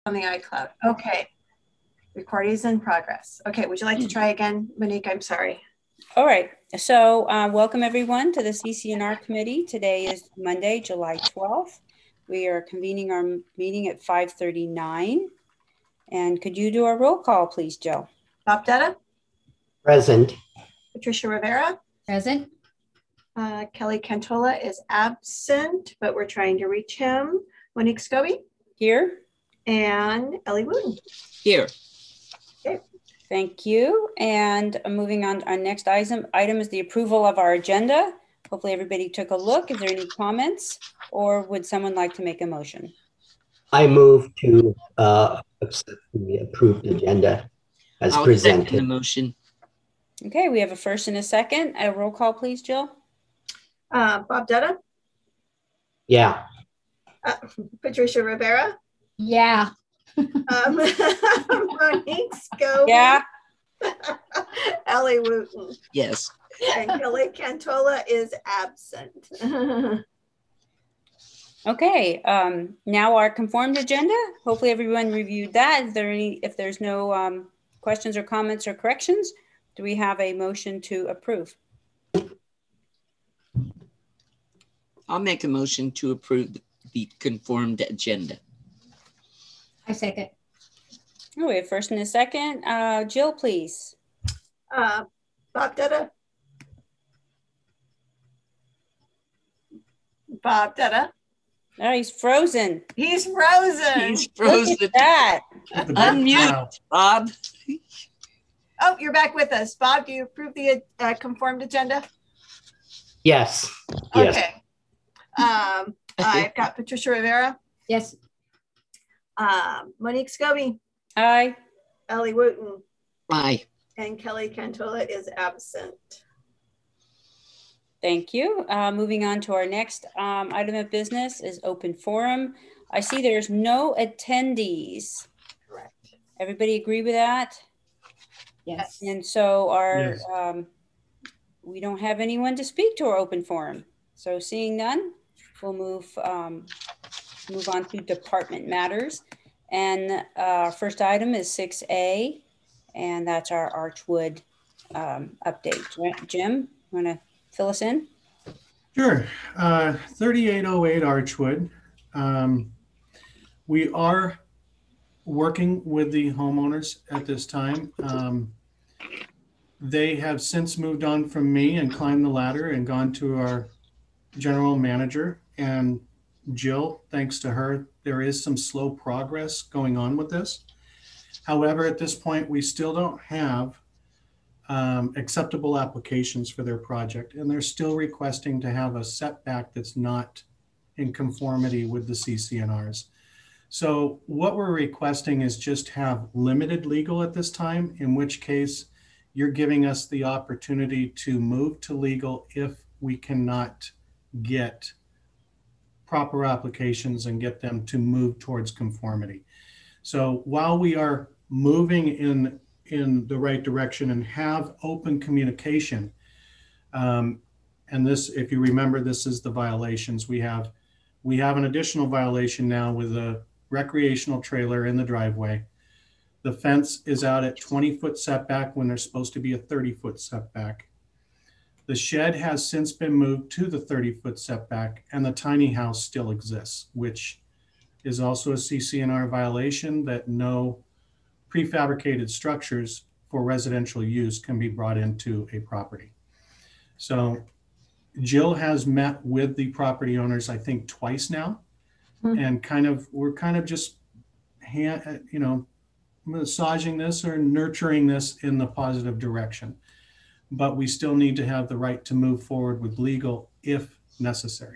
on the iCloud. Okay. Recording is in progress. Okay, would you like to try again, Monique? I'm sorry. All right, so welcome everyone to the CC&R committee. Today is Monday, July 12th. We are convening our meeting at 5:39. And could you do a roll call, please, Joe? Bob Dutta? Present. Patricia Rivera? Present. Kelly Cantola is absent, but we're trying to reach him. Monique Scobie? Here. And Ellie Wooten? Here. Okay. Thank you. And moving on, our next item is the approval of our agenda. Hopefully everybody took a look. Is there any comments or would someone like to make a motion? I move to accept the approved agenda as I'll presented. second the motion. Okay, we have a first and a second. A roll call, please, Jill. Bob Dutta? Yeah. Patricia Rivera? Yeah. Monique Scobie? Yeah. Ellie Wooten? Yes. And Kelly Cantola is absent. Okay, now our conformed agenda. Hopefully everyone reviewed that. Is there any, if there's no questions or comments or corrections, do we have a motion to approve? I'll make a motion to approve the conformed agenda. I second. Oh, we have first and a second. Jill, please. Bob Dutta? Bob Dutta? Oh, he's frozen. He's frozen. He's frozen. Look at that. Unmute, Bob. Oh, you're back with us. Bob, do you approve the conformed agenda? Yes. Yes. Okay. I've got Patricia Rivera. Yes. Monique Scobie. Aye. Ellie Wooten. Aye. And Kelly Cantola is absent. Thank you. Moving on to our next item of business is open forum. I see there's no attendees. Correct. Everybody agree with that? Yes. And so our Yes. we don't have anyone to speak to our open forum. So seeing none, we'll move on to department matters. And our first item is 6A, and that's our Archwood update. Jim, you want to fill us in? Sure. 3808 Archwood. We are working with the homeowners at this time. They have since moved on from me and climbed the ladder and gone to our general manager. And Jill, thanks to her, there is some slow progress going on with this. However, at this point, we still don't have acceptable applications for their project, and they're still requesting to have a setback that's not in conformity with the CC&Rs. So what we're requesting is just have limited legal at this time, in which case you're giving us the opportunity to move to legal if we cannot get proper applications and get them to move towards conformity. So while we are moving in the right direction and have open communication, and this, if you remember, this is the violations. We have an additional violation now with a recreational trailer in the driveway. The fence is out at 20-foot setback when there's supposed to be a 30-foot setback. The shed has since been moved to the 30-foot setback, and the tiny house still exists, which is also a CC&R violation, that no prefabricated structures for residential use can be brought into a property. So Jill has met with the property owners, I think twice now, and we're kind of just massaging this or nurturing this in the positive direction. But we still need to have the right to move forward with legal if necessary.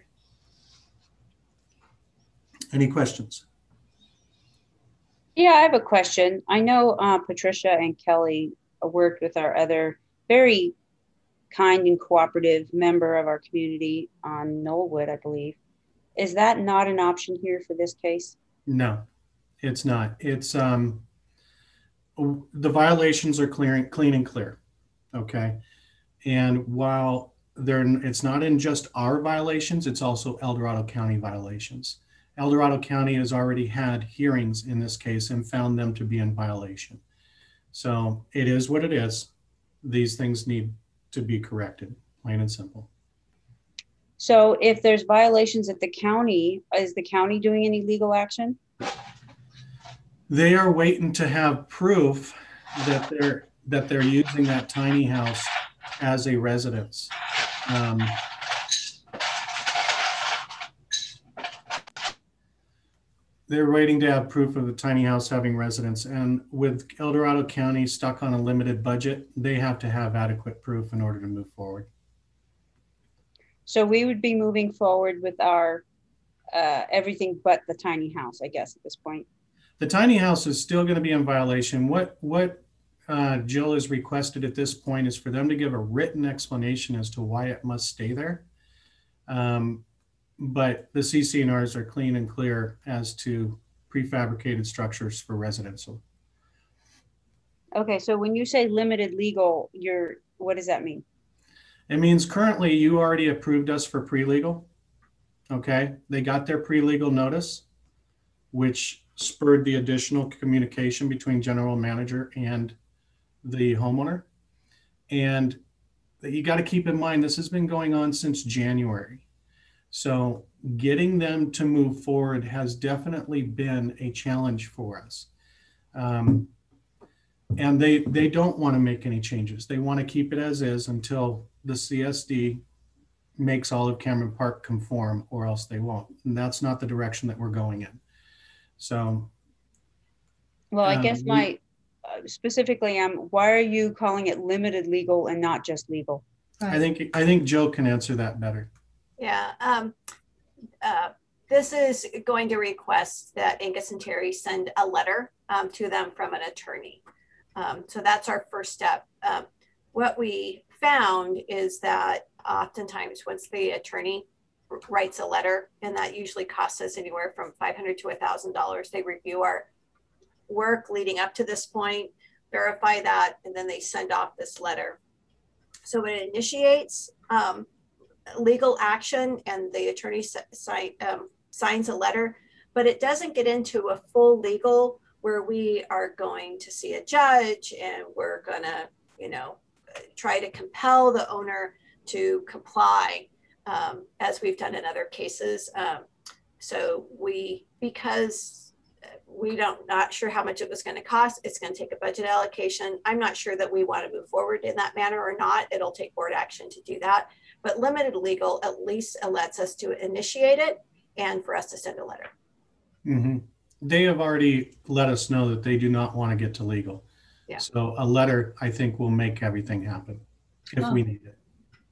Any questions? Yeah, I have a question. I know Patricia and Kelly worked with our other very kind and cooperative member of our community on Knollwood, I believe. Is that not an option here for this case? No, it's not. It's the violations are clean and clear. Okay. And while it's not in just our violations, it's also El Dorado County violations. El Dorado County has already had hearings in this case and found them to be in violation. So it is what it is. These things need to be corrected, plain and simple. So if there's violations at the county, is the county doing any legal action? They are waiting to have proof that they're using that tiny house as a residence. They're waiting to have proof of the tiny house having residence. And with El Dorado County stuck on a limited budget, they have to have adequate proof in order to move forward. So we would be moving forward with our everything but the tiny house, I guess, at this point. The tiny house is still going to be in violation. What Jill has requested at this point is for them to give a written explanation as to why it must stay there. But the CCNRs are clean and clear as to prefabricated structures for residential. Okay, so when you say limited legal, what does that mean? It means currently you already approved us for pre-legal. Okay, they got their pre-legal notice, which spurred the additional communication between general manager and the homeowner. And you got to keep in mind, this has been going on since January. So getting them to move forward has definitely been a challenge for us. And they don't want to make any changes. They want to keep it as is until the CSD makes Olive Cameron Park conform, or else they won't. And that's not the direction that we're going in. So. Well, I guess specifically, why are you calling it limited legal and not just legal? I think Joe can answer that better. Yeah, this is going to request that Angus and Terry send a letter to them from an attorney. So that's our first step. What we found is that oftentimes once the attorney writes a letter, and that usually costs us anywhere from $500 to $1,000, they review our work leading up to this point, verify that, and then they send off this letter. So it initiates legal action, and the attorney signs a letter, but it doesn't get into a full legal where we are going to see a judge and we're gonna, try to compel the owner to comply, as we've done in other cases. So because we not sure how much it was going to cost, it's going to take a budget allocation. I'm not sure that we want to move forward in that manner or not. It'll take board action to do that. But limited legal at least lets us to initiate it and for us to send a letter. Mm-hmm. They have already let us know that they do not want to get to legal. Yeah. So a letter, I think, will make everything happen if we need it.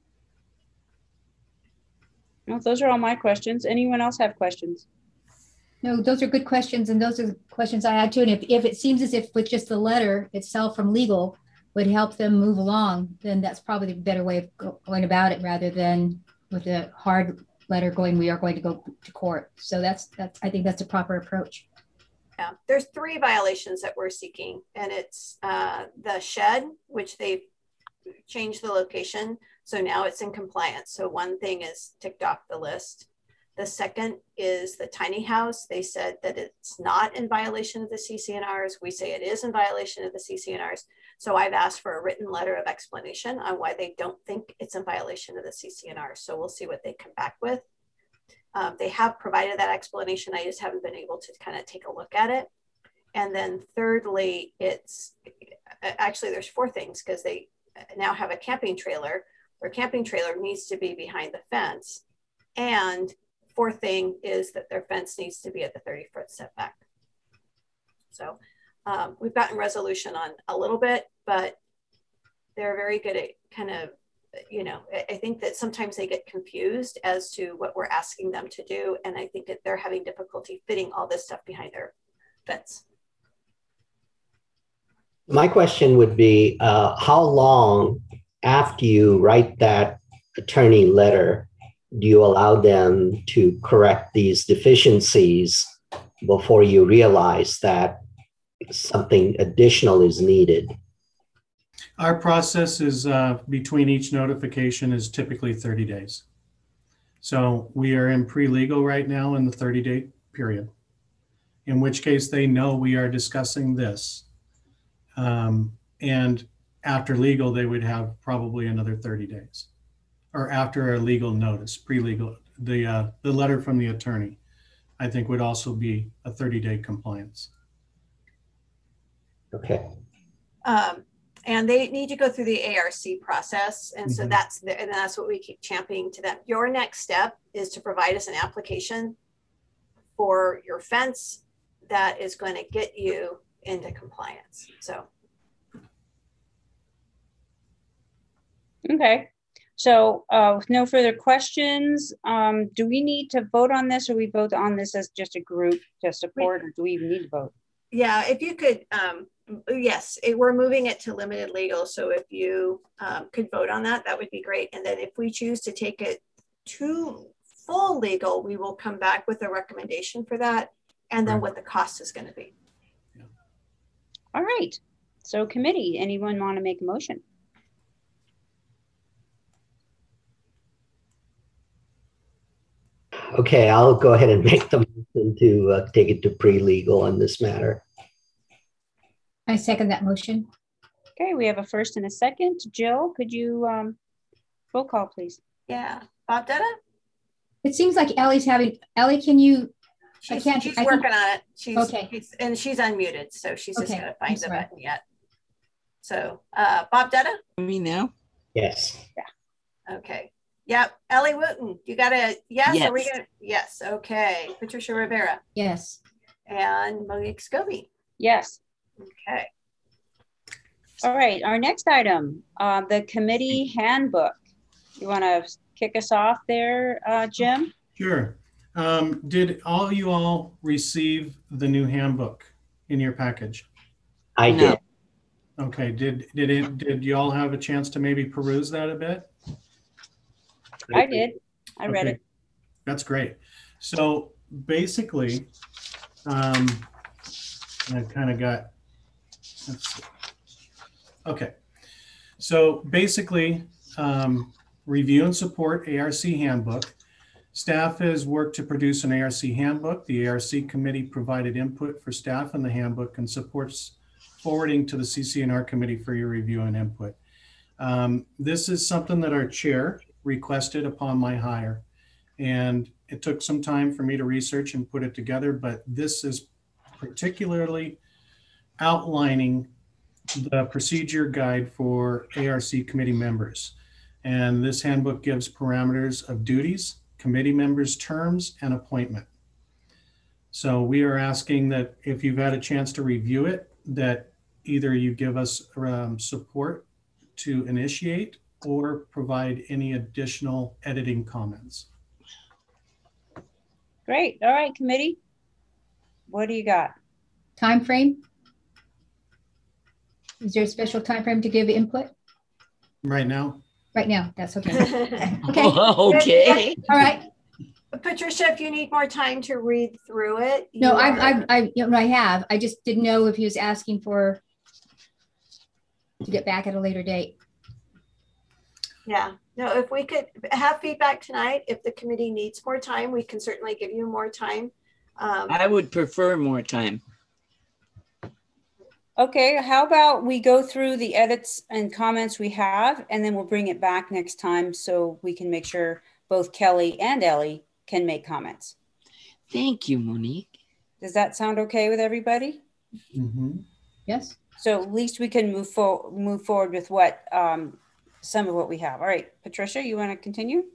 No, those are all my questions. Anyone else have questions? No, those are good questions. And those are the questions I had too. And if it seems as if with just the letter itself from legal would help them move along, then that's probably the better way of going about it rather than with a hard letter going, we are going to go to court. So that's I think that's a proper approach. Yeah, there's 3 violations that we're seeking, and it's the shed, which they've changed the location. So now it's in compliance. So one thing is ticked off the list. The second is the tiny house. They said that it's not in violation of the CCNRs. We say it is in violation of the CCNRs. So I've asked for a written letter of explanation on why they don't think it's in violation of the CCNRs. So we'll see what they come back with. They have provided that explanation. I just haven't been able to kind of take a look at it. And then thirdly, it's actually there's 4 things, because they now have a camping trailer. Their camping trailer needs to be behind the fence. And 4th thing is that their fence needs to be at the 30-foot setback. So we've gotten resolution on a little bit, but they're very good at kind of, I think that sometimes they get confused as to what we're asking them to do. And I think that they're having difficulty fitting all this stuff behind their fence. My question would be, how long after you write that attorney letter do you allow them to correct these deficiencies before you realize that something additional is needed? Our process is between each notification is typically 30 days. So we are in pre-legal right now in the 30-day period, in which case they know we are discussing this. And after legal, they would have probably another 30 days, or after a legal notice, pre-legal, the letter from the attorney, I think would also be a 30-day compliance. Okay. And they need to go through the ARC process. And so that's what we keep championing to them. Your next step is to provide us an application for your fence that is going to get you into compliance. So. Okay. So with no further questions, do we need to vote on this, or we vote on this as just a group to support, or do we even need to vote? Yeah, if you could, yes, we're moving it to limited legal. So if you could vote on that, that would be great. And then if we choose to take it to full legal, we will come back with a recommendation for that, and then what the cost is going to be. Yeah. All right. So committee, anyone want to make a motion? Okay, I'll go ahead and make the motion to take it to pre-legal on this matter. I second that motion. Okay, we have a first and a second. Jill, could you roll call, please? Yeah, Bob Dutta? It seems like Ellie's having, Ellie, can you? She's working on it. She's unmuted, so she's just Okay, going to find the button yet. So Bob Dutta? Me now? Yes. Yeah. Okay. Yep. Ellie Wooten, you got a yes? Yes. Are we gonna? Yes. Okay. Patricia Rivera Yes. and Monique Scobie. Yes. Okay. All right, our next item, the committee handbook. You want to kick us off there, Jim? Sure. Did you all receive the new handbook in your package? I No. did. Okay. Did you all have a chance to maybe peruse that a bit? I did. I read it. That's great. So basically, I kind of got, let's see. Okay. So basically, review and support ARC handbook. Staff has worked to produce an ARC handbook. The ARC committee provided input for staff in the handbook and supports forwarding to the CC&R committee for your review and input. This is something that our chair requested upon my hire. And it took some time for me to research and put it together, but this is particularly outlining the procedure guide for ARC committee members. And this handbook gives parameters of duties, committee members' terms, and appointment. So we are asking that if you've had a chance to review it, that either you give us support to initiate or provide any additional editing comments. Great. All right, committee. What do you got? Time frame? Is there a special time frame to give input? Right now? Right now, that's okay. Okay. Okay. All right. Patricia, if you need more time to read through it. No, I have. I just didn't know if he was asking for to get back at a later date. Yeah, no, if we could have feedback tonight, if the committee needs more time, we can certainly give you more time. I would prefer more time. Okay, how about we go through the edits and comments we have, and then we'll bring it back next time so we can make sure both Kelly and Ellie can make comments. Thank you, Monique. Does that sound okay with everybody? Mm-hmm. Yes. So at least we can move forward with what some of what we have. All right, Patricia, you want to continue?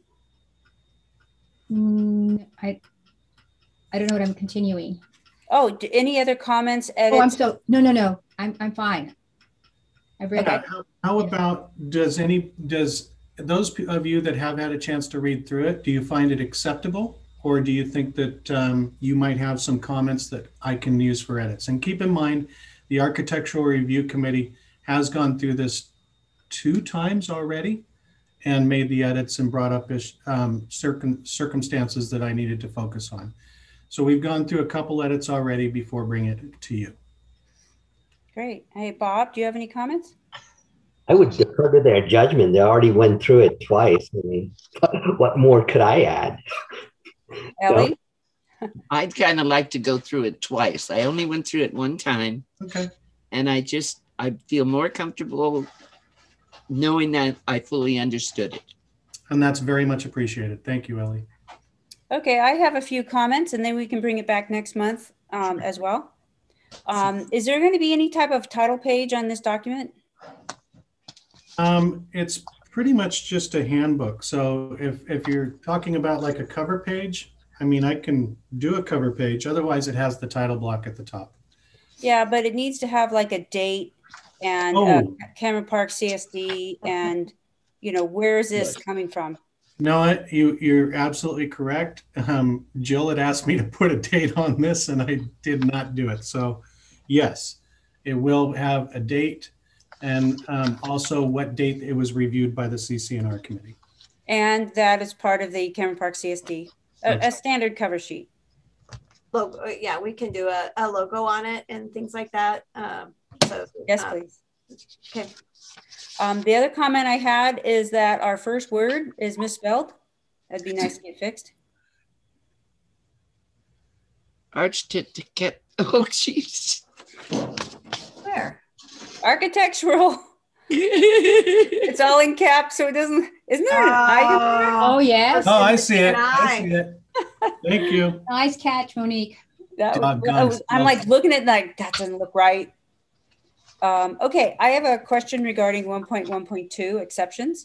I don't know what I'm continuing. Oh, any other comments, edits? Oh, I'm still, no. I'm fine. I've read it. How about, does those of you that have had a chance to read through it, do you find it acceptable? Or do you think that you might have some comments that I can use for edits? And keep in mind, the Architectural Review Committee has gone through this 2 times already and made the edits and brought up circumstances that I needed to focus on. So we've gone through a couple edits already before bringing it to you. Great. Hey, Bob, do you have any comments? I would defer to their judgment. They already went through it twice. I mean, what more could I add? Ellie? I'd kind of like to go through it twice. I only went through it one time, Okay. and I feel more comfortable knowing that I fully understood it. And that's very much appreciated. Thank you, Ellie. Okay, I have a few comments and then we can bring it back next month as well. Is there going to be any type of title page on this document? It's pretty much just a handbook. So if you're talking about like a cover page, I mean, I can do a cover page. Otherwise, it has the title block at the top. Yeah, but it needs to have like a date and Cameron Park CSD and, you know, where is this coming from? No, you're absolutely correct. Jill had asked me to put a date on this and I did not do it. So yes, it will have a date and also what date it was reviewed by the CCNR committee. And that is part of the Cameron Park CSD, a standard cover sheet. Logo, yeah, we can do a logo on it and things like that. So yes, please. Okay. The other comment I had is that our first word is misspelled. That'd be nice to get fixed. Architect. Oh, jeez. Where? Architectural. It's all in caps, so it doesn't. Isn't there an I? Oh, yes. Oh, I see it. I see it. Thank you. Nice catch, Monique. I'm like looking at like that doesn't look right. Okay, I have a question regarding 1.1.2 exceptions.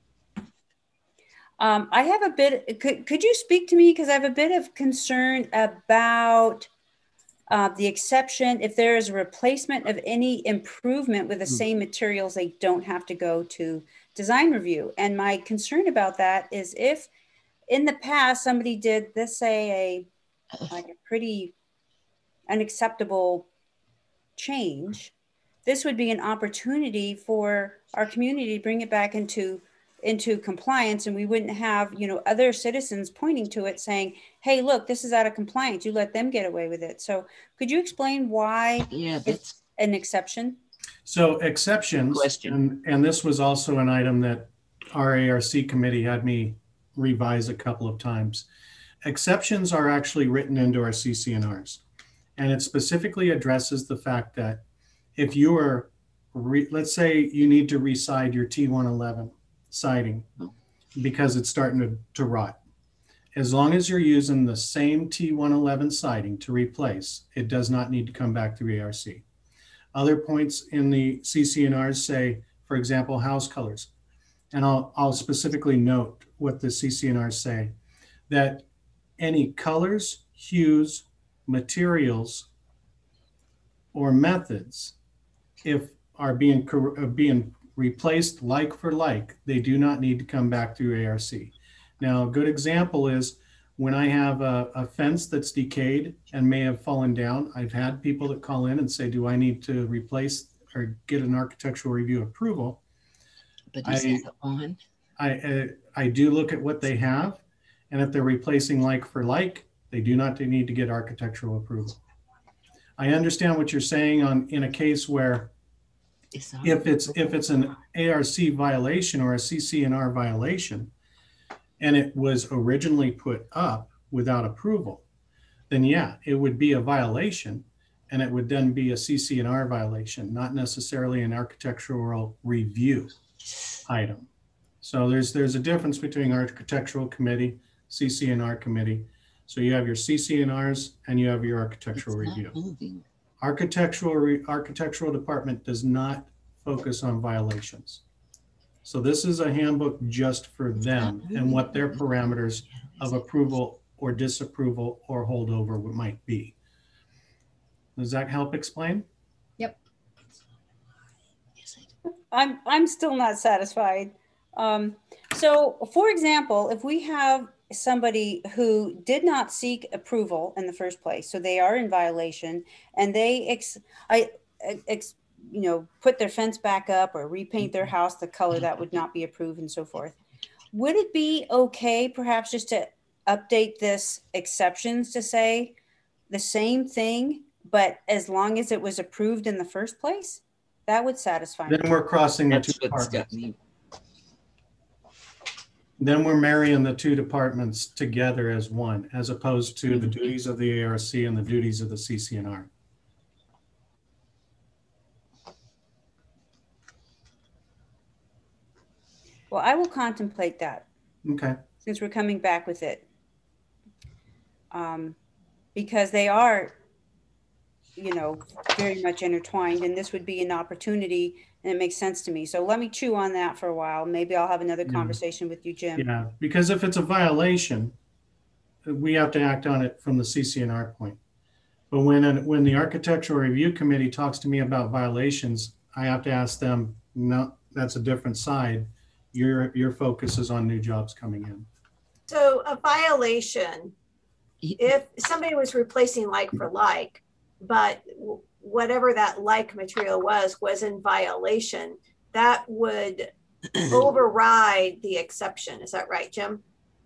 I have a bit, could you speak to me? Because I have a bit of concern about the exception. If there is a replacement of any improvement with the same materials, they don't have to go to design review. And my concern about that is if in the past somebody did this, say a pretty unacceptable change, this would be an opportunity for our community to bring it back into compliance, and we wouldn't have, you know, other citizens pointing to it saying, hey, look, this is out of compliance. You let them get away with it. So could you explain why it's an exception? So exceptions, and this was also an item that our ARC committee had me revise a couple of times. Exceptions are actually written into our CCNRs, and it specifically addresses the fact that if you are, let's say you need to reside your T111 siding because it's starting to rot. As long as you're using the same T111 siding to replace, it does not need to come back through ARC. Other points in the CCNRs say, for example, house colors. And I'll specifically note what the CCNRs say, that any colors, hues, materials, or methods, if are being replaced like for like, they do not need to come back through ARC. Now, a good example is when I have a fence that's decayed and may have fallen down, I've had people that call in and say, do I need to replace or get an architectural review approval? But is that on? I do look at what they have, and if they're replacing like for like, they do not need to get architectural approval. I understand what you're saying in a case where if it's an ARC violation or a CCNR violation, and it was originally put up without approval, then yeah, it would be a violation, and it would then be a CCNR violation, not necessarily an architectural review item. So there's a difference between architectural committee, CCNR committee. So you have your CCNRs and you have your architectural review. Architectural department does not focus on violations. So this is a handbook just for them and what their parameters of approval or disapproval or holdover might be. Does that help explain? Yep. I'm still not satisfied. So for example, if we have somebody who did not seek approval in the first place, so they are in violation, and they put their fence back up or repaint their house the color that would not be approved and so forth, would it be okay perhaps just to update this exceptions to say the same thing, but as long as it was approved in the first place? That would satisfy me. Then we're crossing the two departments. Then we're marrying the two departments together as one, as opposed to the duties of the ARC and the duties of the CCNR. Well, I will contemplate that Okay. since we're coming back with it. Because they are, you know, very much intertwined, and this would be an opportunity, and it makes sense to me. So let me chew on that for a while. Maybe I'll have another Yeah. conversation with you, Jim. Yeah, because if it's a violation, we have to act on it from the CCNR point. But when the Architectural Review Committee talks to me about violations, I have to ask them, no, that's a different side. Your focus is on new jobs coming in. So a violation, if somebody was replacing like for like, but whatever that like material was in violation, that would override the exception. Is that right, Jim?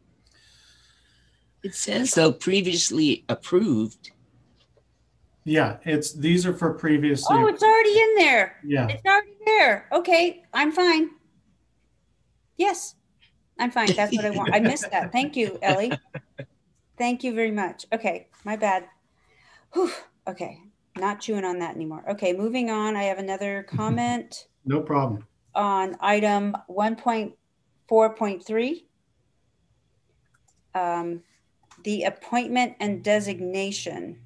It says though previously approved. Yeah, these are for previously. Oh, it's already in there. Yeah. It's already there. Okay, I'm fine. Yes, I'm fine. That's what I want. I missed that. Thank you, Ellie. Thank you very much. Okay, my bad. Whew. Okay, not chewing on that anymore. Okay, moving on. I have another comment No problem. on item 1.4.3. The appointment and designation.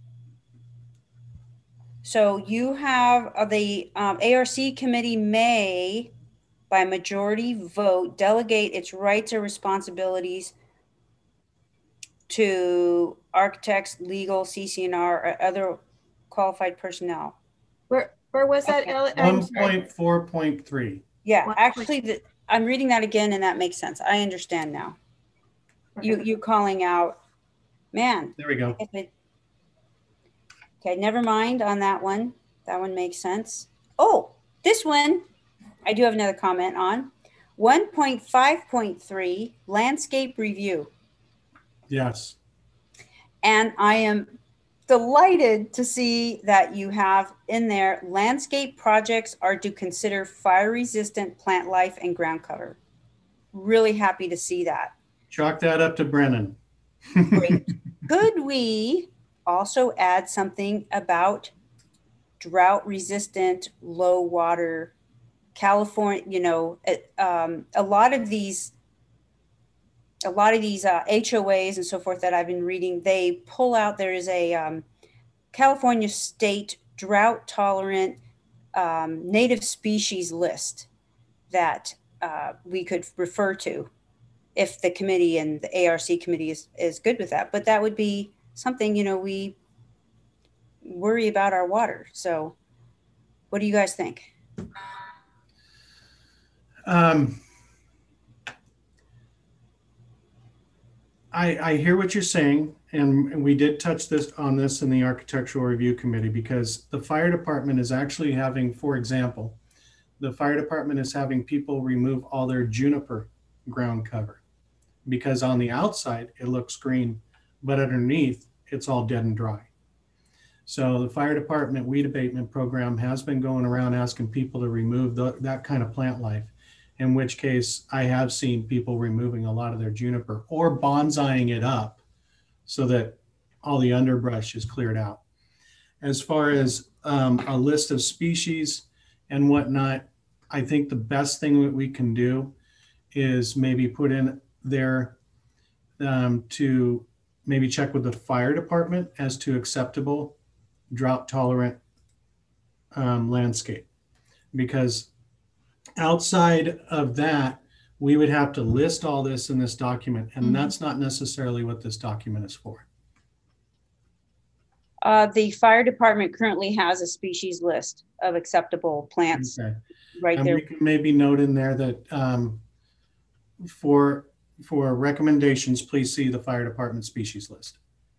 So you have the ARC committee may, by majority vote, delegate its rights or responsibilities to architects, legal, CCNR, or other qualified personnel. Where was that? Okay. I'm sorry. 1.4.3. Yeah, What- actually, I'm reading that again, and that makes sense. I understand now. You calling out, man. There we go. Okay, never mind on that one. That one makes sense. Oh, this one, I do have another comment on. 1.5.3, landscape review. Yes. And I am delighted to see that you have in there, landscape projects are to consider fire resistant plant life and ground cover. Really happy to see that. Chalk that up to Brennan. Great. Could we also add something about drought resistant, low water, California, you know, a lot of these HOAs and so forth that I've been reading, they pull out, there is a California state drought tolerant native species list that we could refer to if the committee and the ARC committee is good with that. But that would be something, you know, we worry about our water. So what do you guys think? I hear what you're saying, and we did touch on this in the Architectural Review Committee, because the fire department is actually having, for example, the fire department is having people remove all their juniper ground cover, because on the outside it looks green, but underneath it's all dead and dry. So the fire department weed abatement program has been going around asking people to remove that kind of plant life, in which case I have seen people removing a lot of their juniper or bonsaiing it up so that all the underbrush is cleared out. As far as a list of species and whatnot, I think the best thing that we can do is maybe put in there to maybe check with the fire department as to acceptable drought tolerant landscape, because outside of that, we would have to list all this in this document, and that's not necessarily what this document is for. The fire department currently has a species list of acceptable plants right And there. we can maybe note in there that for recommendations, please see the fire department species list.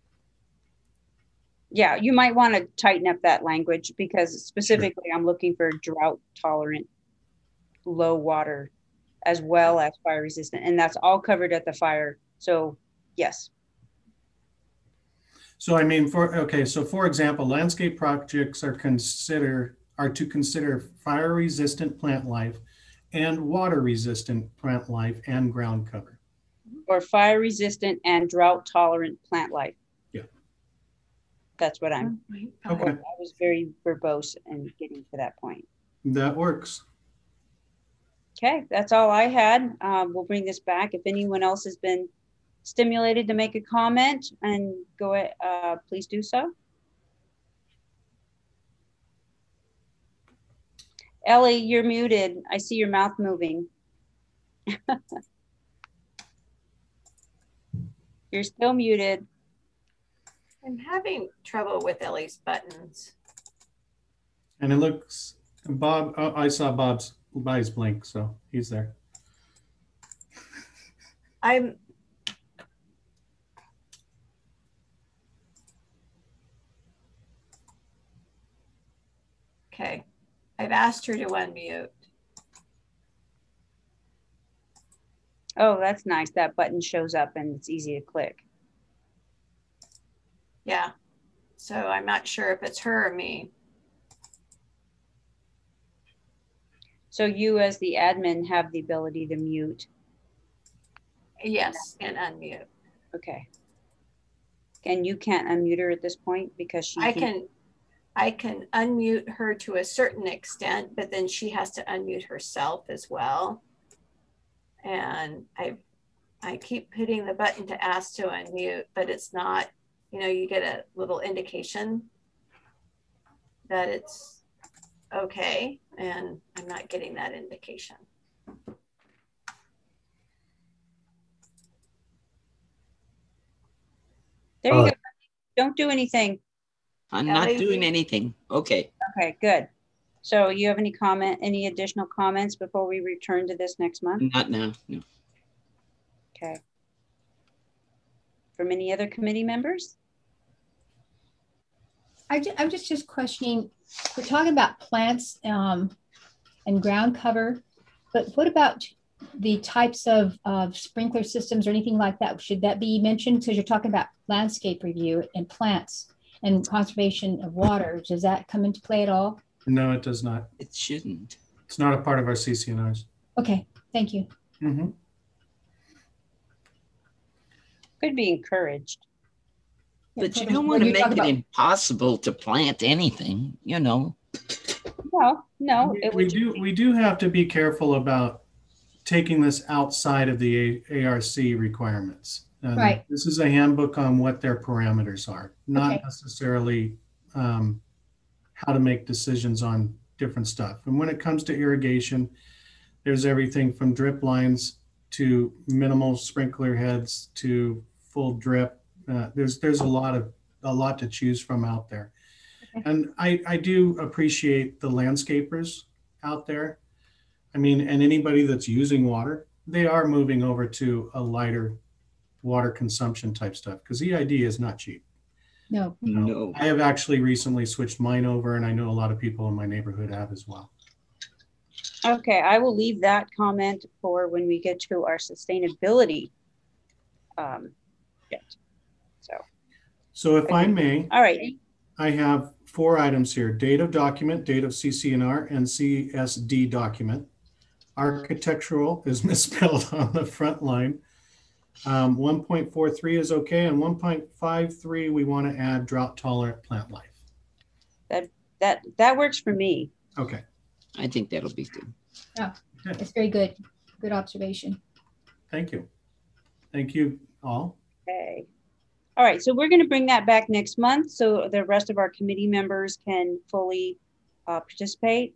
Yeah, you might want to tighten up that language, because specifically I'm looking for drought tolerant, low water, as well as fire resistant, and that's all covered at the fire. So yes. So I mean, so for example, landscape projects are to consider fire resistant plant life and water resistant plant life and ground cover. or fire resistant and drought tolerant plant life. Yeah. That's what I'm, Okay, I was very verbose in getting to that point. that works. Okay, that's all I had. We'll bring this back. If anyone else has been stimulated to make a comment and go ahead, please do so. Ellie, you're muted. I see your mouth moving. You're still muted. I'm having trouble with Ellie's buttons. And it looks, Bob, oh, I saw Bob's blink, so he's there. I'm okay. I've asked her to unmute. Oh, that's nice. That button shows up and it's easy to click. Yeah. So I'm not sure if it's her or me. So you as the admin have the ability to mute. Yes, and unmute. Okay. And you can't unmute her at this point because she I can unmute her to a certain extent, but then she has to unmute herself as well. And I keep hitting the button to ask to unmute, but it's not, you know, you get a little indication that it's okay, and I'm not getting that indication. There you go. Don't do anything. I'm not doing anything. Okay. Okay, good. So you have any additional comments before we return to this next month? Not now. No. Okay. From any other committee members? I'm just questioning, we're talking about plants and ground cover, but what about the types of sprinkler systems or anything like that? Should that be mentioned? Because you're talking about landscape review and plants and conservation of water. Does that come into play at all? No, it does not. It shouldn't. It's not a part of our CCNRs. Okay, thank you. Mm-hmm. Could be encouraged. But you don't want to make it impossible to plant anything, you know. Well, no. We do have to be careful about taking this outside of the ARC requirements. And right. This is a handbook on what their parameters are, not okay. necessarily how to make decisions on different stuff. And when it comes to irrigation, there's everything from drip lines to minimal sprinkler heads to full drip. There's a lot to choose from out there. Okay. And I do appreciate the landscapers out there. I mean, and anybody that's using water, they are moving over to a lighter water consumption type stuff because EID is not cheap. No. I have actually recently switched mine over, and I know a lot of people in my neighborhood have as well. Okay, I will leave that comment for when we get to our sustainability. So if I may, all right. I have 4 items here: date of document, date of CCNR and CSD document. Architectural is misspelled on the front line. 1.43 is okay, and 1.53 we want to add drought tolerant plant life. That works for me. Okay, I think that'll be good. Yeah, it's very good. Good observation. Thank you all. Okay. All right, so we're going to bring that back next month so the rest of our committee members can fully participate.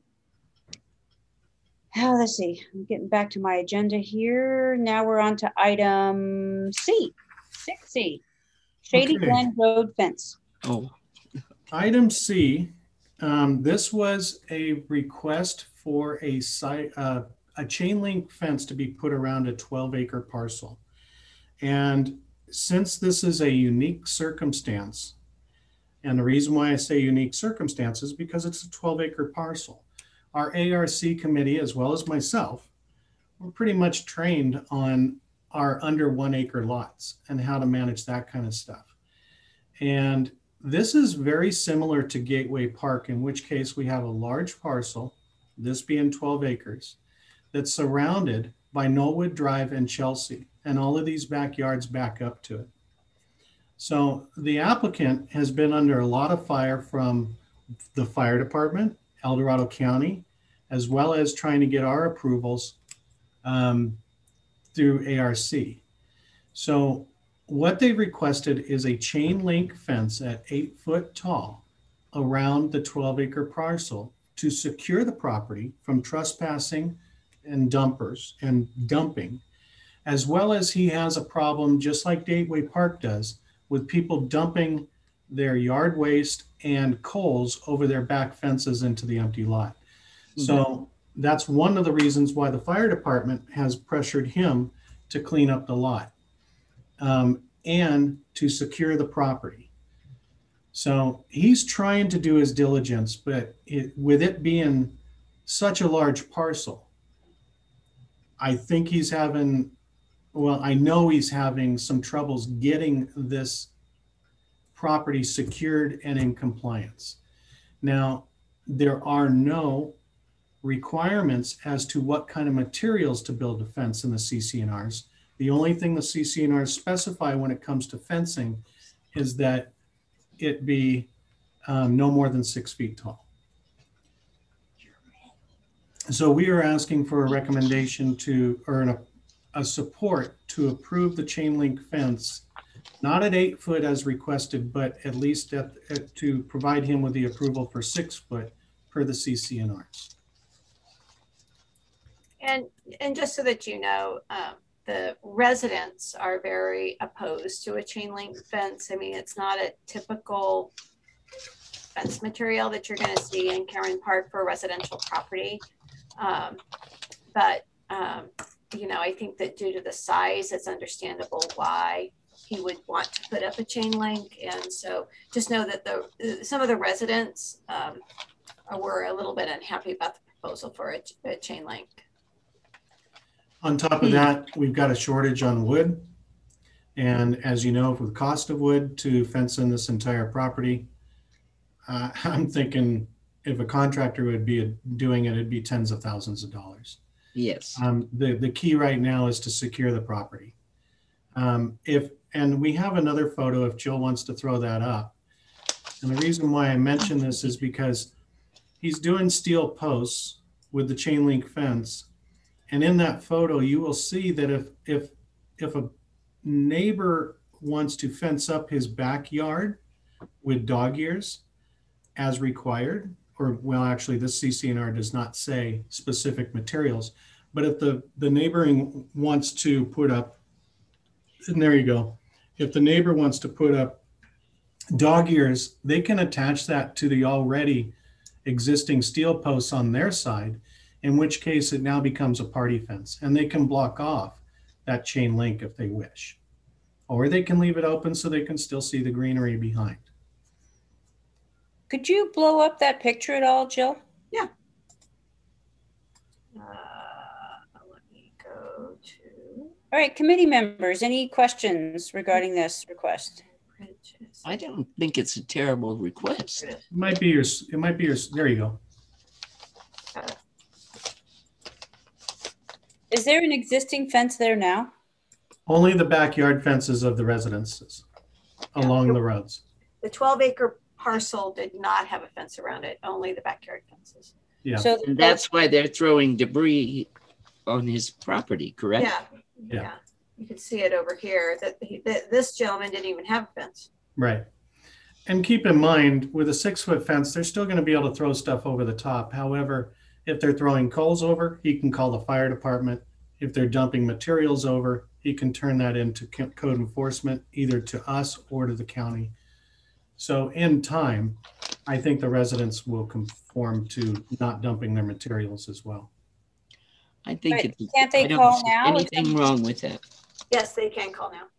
Let's see, I'm getting back to my agenda here. Now we're on to item C, 6C, Shady Glen Road fence. Oh. Item C, this was a request for a chain link fence to be put around a 12-acre parcel. And since this is a unique circumstance, and the reason why I say unique circumstance is because it's a 12-acre parcel. Our ARC committee, as well as myself, we're pretty much trained on our under 1 acre lots and how to manage that kind of stuff. And this is very similar to Gateway Park, in which case we have a large parcel, this being 12 acres, that's surrounded by Knollwood Drive and Chelsea. and all of these backyards back up to it. So the applicant has been under a lot of fire from the fire department, El Dorado County, as well as trying to get our approvals through ARC. So what they've requested is a chain link fence at 8 foot tall around the 12-acre parcel to secure the property from trespassing and dumpers and dumping, as well as he has a problem, just like Gateway Park does, with people dumping their yard waste and coals over their back fences into the empty lot. Mm-hmm. So that's one of the reasons why the fire department has pressured him to clean up the lot and to secure the property. So he's trying to do his diligence, but with it being such a large parcel, I think he's having, well, I know he's having some troubles getting this property secured and in compliance. Now, there are no requirements as to what kind of materials to build a fence in the CC&Rs. The only thing the CC&Rs specify when it comes to fencing is that it be no more than 6 feet tall. So we are asking for a recommendation to, or a support to approve the chain link fence, not at 8 foot as requested, but at least to provide him with the approval for 6 foot per the CC&Rs. And just so that you know, the residents are very opposed to a chain link fence. I mean, it's not a typical fence material that you're going to see in Caron Park for a residential property. You know, I think that due to the size, it's understandable why he would want to put up a chain link. And so just know that some of the residents were a little bit unhappy about the proposal for a chain link. On top of that, we've got a shortage on wood. And as you know, for the cost of wood to fence in this entire property, I'm thinking if a contractor would be doing it, it'd be tens of thousands of dollars. Yes. The key right now is to secure the property. And we have another photo if Jill wants to throw that up. And the reason why I mention this is because he's doing steel posts with the chain link fence. And in that photo, you will see that if a neighbor wants to fence up his backyard with dog ears as required, or well, actually this CC&R does not say specific materials, but if the neighboring wants to put up, and there you go. If the neighbor wants to put up dog ears, they can attach that to the already existing steel posts on their side, in which case it now becomes a party fence, and they can block off that chain link if they wish. Or they can leave it open so they can still see the greenery behind. Could you blow up that picture at all, Jill? Yeah. Let me go to. All right, committee members, any questions regarding this request? I don't think it's a terrible request. It might be your, there you go. Is there an existing fence there now? Only the backyard fences of the residences along the roads. The 12-acre parcel did not have a fence around it, only the backyard fences. Yeah. So And that's why they're throwing debris on his property, correct? Yeah. You can see it over here that this gentleman didn't even have a fence. Right. And keep in mind, with a 6 foot fence, they're still going to be able to throw stuff over the top. However, if they're throwing coals over, he can call the fire department. If they're dumping materials over, he can turn that into code enforcement, either to us or to the county. So in time, I think the residents will conform to not dumping their materials as well. I think Right. it's, Can't they I don't call see now? anything wrong with that. Yes, they can call now.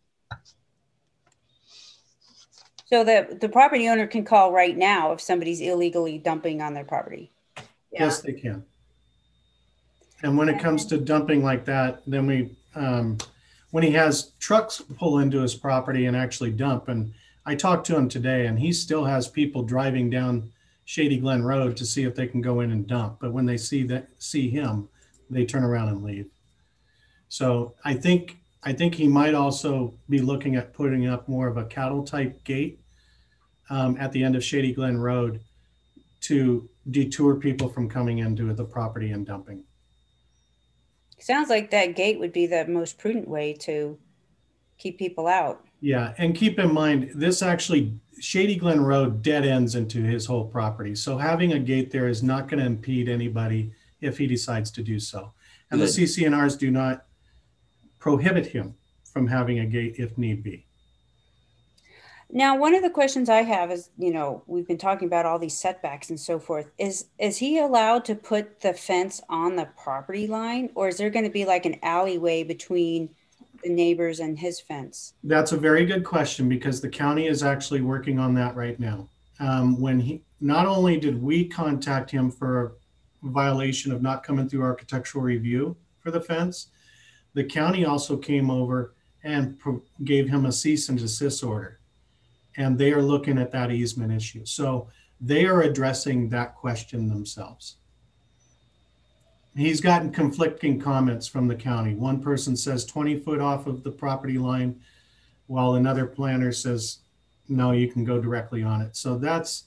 So the property owner can call right now if somebody's illegally dumping on their property. Yeah. Yes, they can. And when it comes to dumping like that, then when he has trucks pull into his property and actually dump, and I talked to him today and he still has people driving down Shady Glen Road to see if they can go in and dump. But when they see him, they turn around and leave. So I think I think he might also be looking at putting up more of a cattle type gate at the end of Shady Glen Road to detour people from coming into the property and dumping. Sounds like that gate would be the most prudent way to keep people out. Yeah, and keep in mind, this actually, Shady Glen Road dead ends into his whole property. So having a gate there is not going to impede anybody if he decides to do so. And Good. the CCNRs do not prohibit him from having a gate if need be. Now, one of the questions I have is, we've been talking about all these setbacks and so forth. Is he allowed to put the fence on the property line, or is there going to be like an alleyway between the neighbors and his fence? That's a very good question, because the county is actually working on that right now. Not only did we contact him for a violation of not coming through architectural review for the fence, the county also came over and gave him a cease and desist order. And they are looking at that easement issue. So they are addressing that question themselves. He's gotten conflicting comments from the county. One person says 20 foot off of the property line, while another planner says, no, you can go directly on it. So that's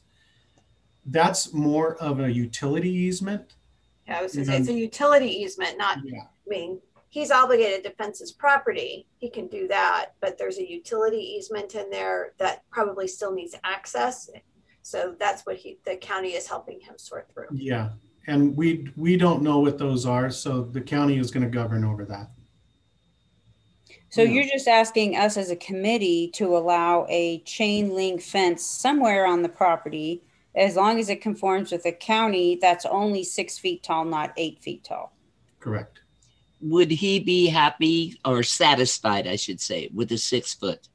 more of a utility easement. Yeah, I was gonna say it's a utility easement, not, Yeah. I mean, he's obligated to fence his property. He can do that, but there's a utility easement in there that probably still needs access. So that's what the county is helping him sort through. Yeah. And we don't know what those are. So the county is going to govern over that. So Yeah. you're just asking us as a committee to allow a chain link fence somewhere on the property, as long as it conforms with the county that's only 6 feet tall, not 8 feet tall. Correct. Would he be happy or satisfied, I should say, with the 6 foot?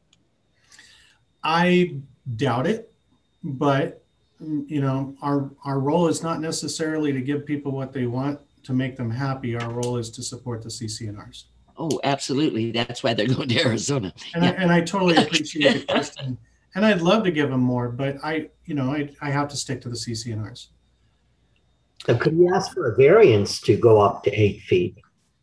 I doubt it, but our role is not necessarily to give people what they want to make them happy. Our role is to support the CCNRs. Oh, absolutely. That's why they're going to Arizona. And I totally appreciate the question. And I'd love to give them more, but I have to stick to the CCNRs. So could you ask for a variance to go up to 8 feet?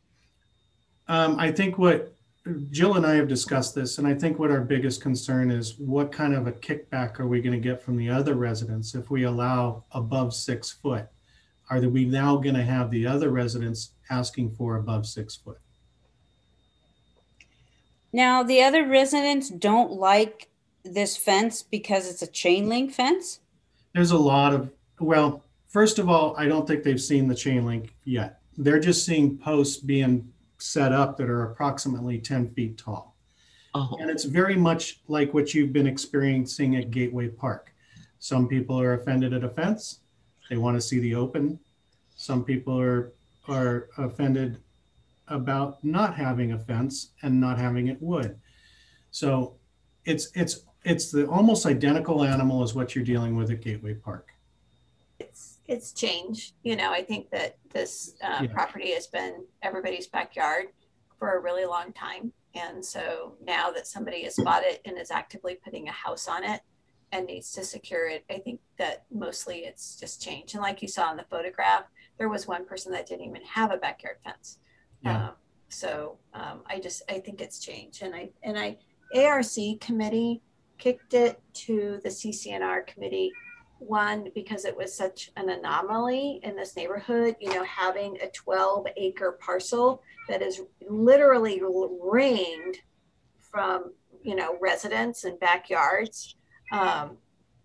I think what Jill and I have discussed this, and I think what our biggest concern is, what kind of a kickback are we going to get from the other residents if we allow above 6 foot? Are we now going to have the other residents asking for above 6 foot? Now, the other residents don't like this fence because it's a chain link fence? There's a lot of, well, first of all, I don't think they've seen the chain link yet. They're just seeing posts being set up that are approximately 10 feet tall. Oh, And it's very much like what you've been experiencing at Gateway Park. Some people are offended at a fence. They want to see the open. Some people are offended about not having a fence and not having it wood. So it's the almost identical animal as what you're dealing with at Gateway Park. It's changed. I think that this property has been everybody's backyard for a really long time. And so now that somebody has bought it and is actively putting a house on it and needs to secure it, I think that mostly it's just changed. And like you saw in the photograph, there was one person that didn't even have a backyard fence. Yeah. I think it's changed. And ARC committee kicked it to the CCNR committee. One, because it was such an anomaly in this neighborhood, having a 12-acre parcel that is literally ringed from, residents and backyards, and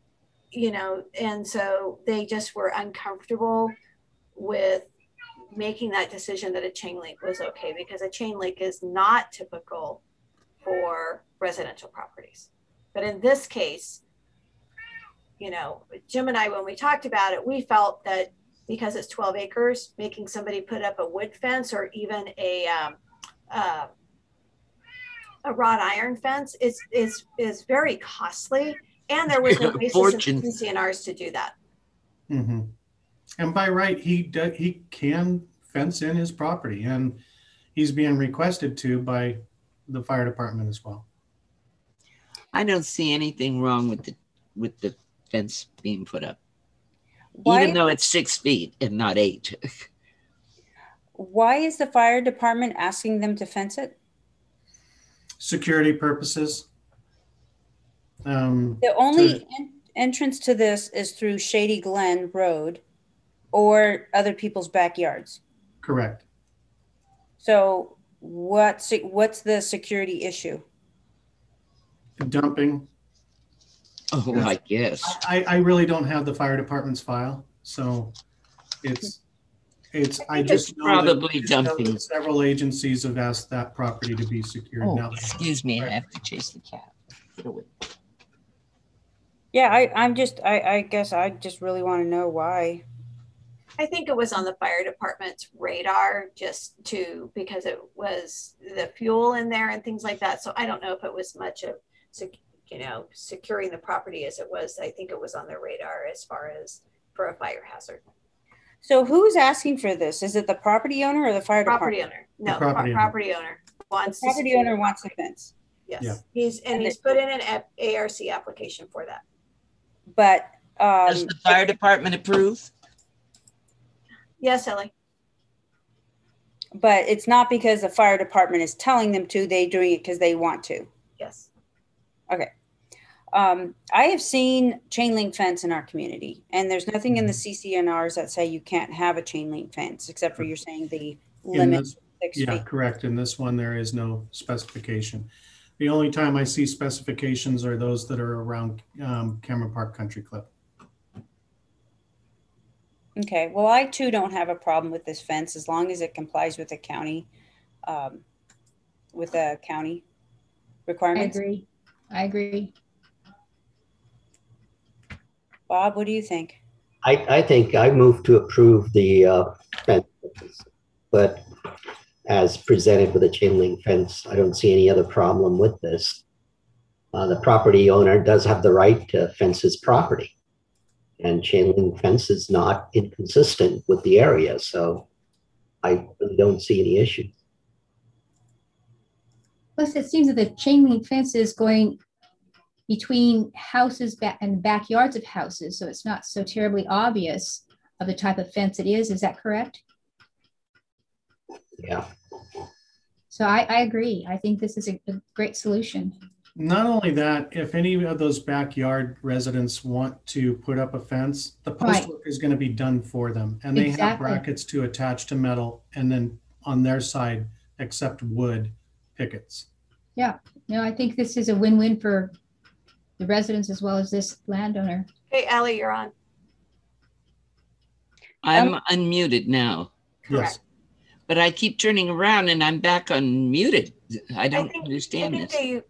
so they just were uncomfortable with making that decision that a chain link was okay, because a chain link is not typical for residential properties. But in this case, Jim and I, when we talked about it, we felt that because it's 12 acres, making somebody put up a wood fence or even a wrought iron fence is very costly. And there was no basis in CCNRs to do that. Mm-hmm. And by right, he can fence in his property, and he's being requested to by the fire department as well. I don't see anything wrong with the fence being put up, Why, even though it's 6 feet and not 8. why is the fire department asking them to fence it? security purposes. The only entrance to this is through Shady Glen Road or other people's backyards. Correct. So what's the security issue? Dumping. Oh, I guess. I really don't have the fire department's file, so I just know probably that dumping. several agencies have asked that property to be secured. Oh, Now, excuse me. I have to chase the cat. Get away. Yeah, I guess I just really want to know why. I think it was on the fire department's radar because it was the fuel in there and things like that. So I don't know if it was much of, securing the property as it was. I think it was on their radar as far as for a fire hazard. So who's asking for this? Is it the property owner or the fire Property department? owner. No, property owner. wants to Property secure owner the wants a property. fence, Yes, Yeah. he's put in an ARC application for that. but Does the fire department approve? Yes, Ellie. but it's not because the fire department is telling them to. They're doing it because they want to. Yes. Okay. I have seen chain link fence in our community, and there's nothing in the CCNRs that say you can't have a chain link fence, except for you're saying the limit this- 6 Yeah, feet. correct. In this one, there is no specification. The only time I see specifications are those that are around Cameron Park Country Club. Okay. Well, I too don't have a problem with this fence as long as it complies with the county I requirements. agree. Bob, what do you think? I think I move to approve the fence, but as presented with a chain link fence, I don't see any other problem with this. The property owner does have the right to fence his property, and chain link fence is not inconsistent with the area, so I really don't see any issue. Plus, it seems that the chain link fence is going between houses and backyards of houses, so it's not so terribly obvious of the type of fence it is. Is that correct? Yeah. So I agree. I think this is a great solution. Not only that, if any of those backyard residents want to put up a fence, the post Right. work is going to be done for them. And they have Exactly. brackets to attach to metal, and then on their side, accept wood pickets. No, I think this is a win-win for the residents as well as this landowner. Okay, Ellie, you're on. I'm unmuted now, Yes. but I keep turning around and I'm back unmuted. I don't understand I this. think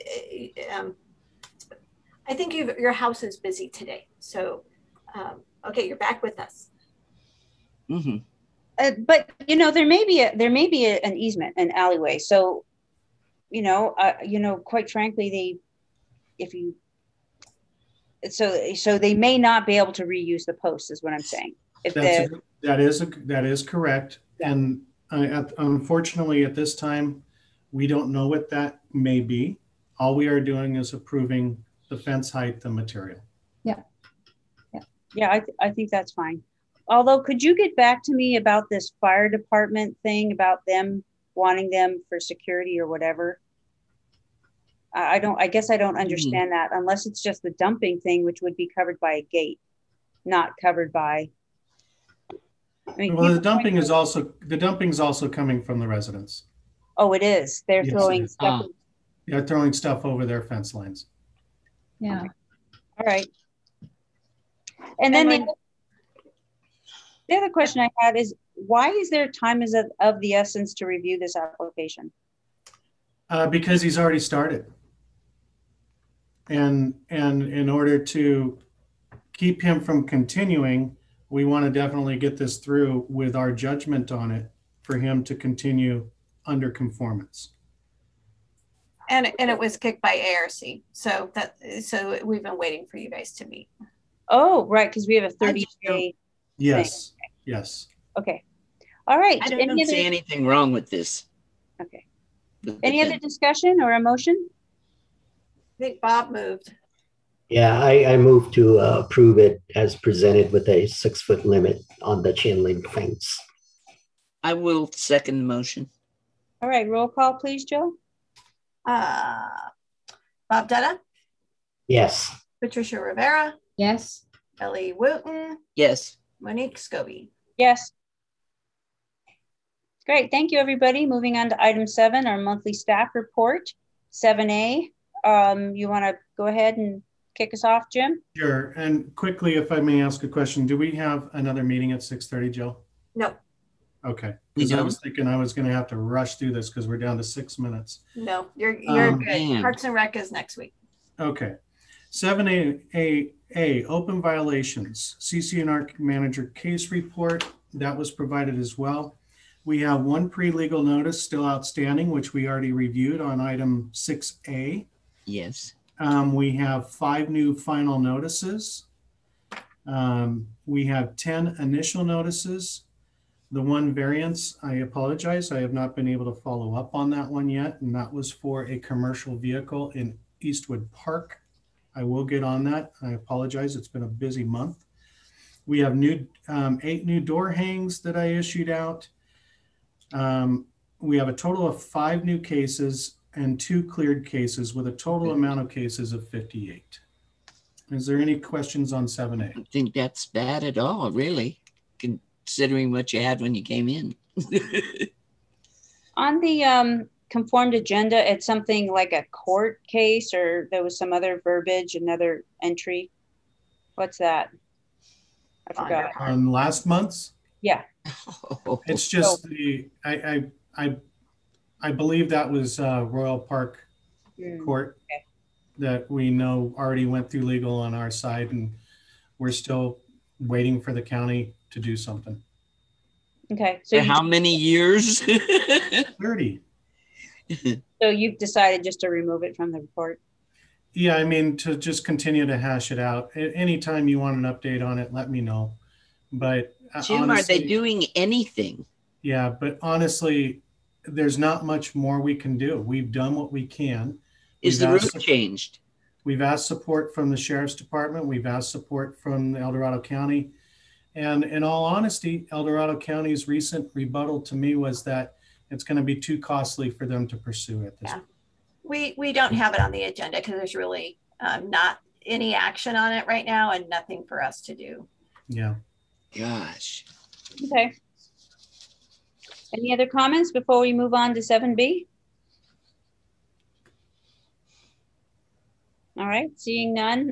I think your house is busy today. So, okay, you're back with us. Mhm. But there may be an easement, an alleyway. So, quite frankly, so they may not be able to reuse the posts, is what I'm saying. That is correct. Yeah. And unfortunately, at this time, we don't know what that may be. All we are doing is approving the fence height, and material. Yeah, I think that's fine. Although, could you get back to me about this fire department thing about them wanting them for security or whatever? I guess I don't understand that unless it's just the dumping thing, which would be covered by a gate, not covered by. Well, the dumping is also coming from the residents. Oh, it is. They're Yes, throwing it is. stuff. They're throwing stuff over their fence lines. Yeah. All right. And then the other question I had is, why is there time of the essence to review this application? Because he's already started. And in order to keep him from continuing, we want to definitely get this through with our judgment on it for him to continue under conformance. And it was kicked by ARC. So we've been waiting for you guys to meet. Oh, right, because we have a 30-day. Yes, yes. Okay. All right. I don't see anything wrong with this. Okay. Any other discussion or a motion? I think Bob moved. Yeah, I move to approve it as presented with a 6-foot limit on the chain link fence. I will second the motion. All right, roll call, please, Joe. Uh, Bob Dutta, Yes. Patricia Rivera, Yes. Ellie Wooten, Yes. Monique Scobie. Yes. Great, thank you, everybody. Moving on to item 7, our monthly staff report. 7A, you want to go ahead and kick us off, Jim? Sure. And quickly, if I may ask a question, do we have another meeting at 6:30, Jill? No, Okay. We Because I don't? was thinking I was going to have to rush through this because we're down to 6 minutes. no, you're good. Man. Parks and Rec is next week. Okay. 7A, open violations, CCNR manager case report, that was provided as well. We have one pre-legal notice still outstanding, which we already reviewed on item 6A. Yes. We have 5 new final notices. We have 10 initial notices. The one variance, I apologize, I have not been able to follow up on that one yet, and that was for a commercial vehicle in Eastwood Park. I will get on that. I apologize, it's been a busy month. We have 8 new door hangs that I issued out. We have a total of 5 new cases and 2 cleared cases with a total amount of cases of 58. Is there any questions on 7A? I don't think that's bad at all, really, considering what you had when you came in. On the conformed agenda, it's something like a court case, or there was some other verbiage, another entry. What's that? I forgot. On last month's? Yeah. It's just I believe that was Royal Park Court Okay. that we know already went through legal on our side, and we're still waiting for the county to do something. Okay. So For how many years? 30. so you've decided just to remove it from the report? Yeah, I mean, to just continue to hash it out. Anytime you want an update on it, let me know. But Jim, honestly, are they doing anything? Yeah, but honestly, there's not much more we can do. We've done what we can. Is the route changed? We've asked support from the Sheriff's Department. We've asked support from El Dorado County. And in all honesty, El Dorado County's recent rebuttal to me was that it's going to be too costly for them to pursue it. Yeah. We don't have it on the agenda because there's really not any action on it right now and nothing for us to do. Yeah. Gosh. Okay. Any other comments before we move on to 7B? All right, seeing none.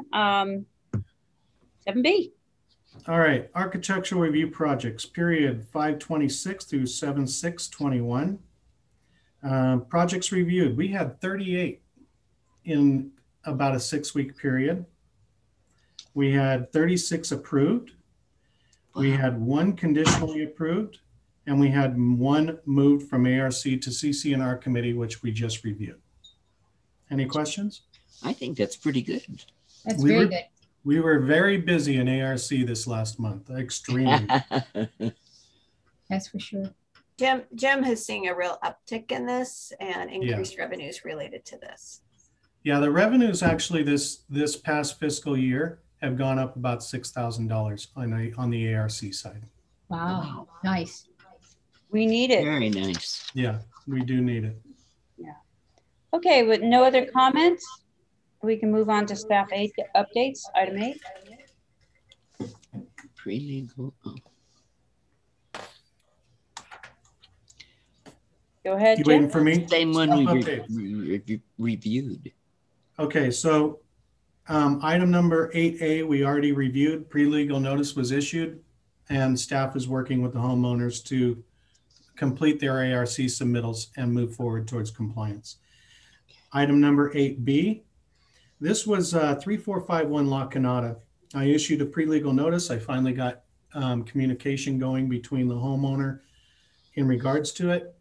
7B. All right, architectural review projects, period 5/26 through 7/6/21. Projects reviewed, we had 38 in about a 6-week period. We had 36 approved. We had 1 conditionally approved, and we had 1 moved from ARC to CCNR committee, which we just reviewed. Any questions? I think that's pretty good. That's very good. We were very busy in ARC this last month, extremely. That's for sure. Jim has seen a real uptick in this and increased revenues related to this. Yeah, the revenues actually this past fiscal year have gone up about $6,000 on the ARC side. Wow. Nice. We need it. Very nice. Yeah, we do need it. Okay, with no other comments, we can move on to staff updates, item 8. Pre-legal. Oh. Go ahead, You Jim. waiting for me? Same one Staff we reviewed. Okay, so item number 8A, we already reviewed. Pre-legal notice was issued, and staff is working with the homeowners to complete their ARC submittals and move forward towards compliance. Item number 8B, this was 3451 La Canada. I issued a pre-legal notice. I finally got communication going between the homeowner in regards to it.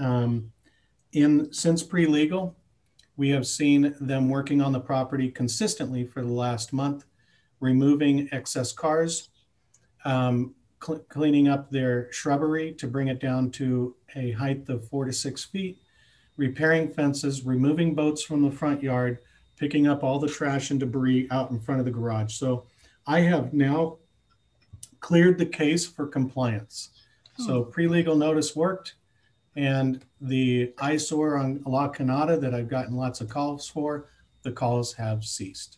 Since pre-legal, we have seen them working on the property consistently for the last month, removing excess cars, cleaning up their shrubbery to bring it down to a height of 4 to 6 feet, repairing fences, removing boats from the front yard, picking up all the trash and debris out in front of the garage. So I have now cleared the case for compliance. So pre-legal notice worked. And the eyesore on La Canada that I've gotten lots of calls for, the calls have ceased.